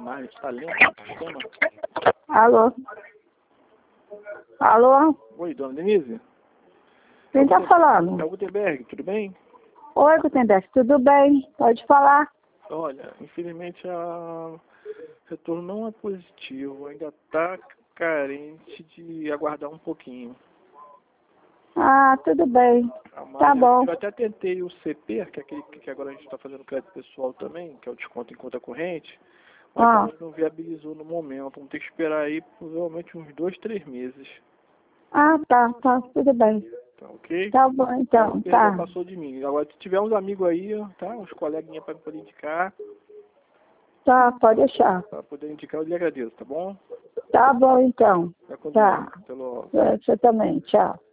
Marley está lendo o sistema? Alô? Alô? Oi, dona Denise? Quem tá falando? É o Gutenberg, tudo bem? Oi, Gutenberg, tudo bem? Pode falar. Olha, infelizmente o retorno não é positivo, ainda está carente de aguardar um pouquinho. Ah, tudo bem. Mas Tá bom. eu até tentei o CP, que é aquele que agora a gente está fazendo crédito pessoal também, que é o desconto em conta corrente, mas também não viabilizou no momento. Vamos ter que esperar aí provavelmente uns 2, 3 meses. Ah, tá, tudo bem. Tá ok? Tá bom, então, Já tá. passou de mim. Agora, se tiver uns amigos aí, tá? Uns coleguinhas para poder indicar, Tá, pode deixar. para poder indicar, eu lhe agradeço, tá bom? Tá bom, então. Fica com Deus. Tá. Até logo. Você também, tchau.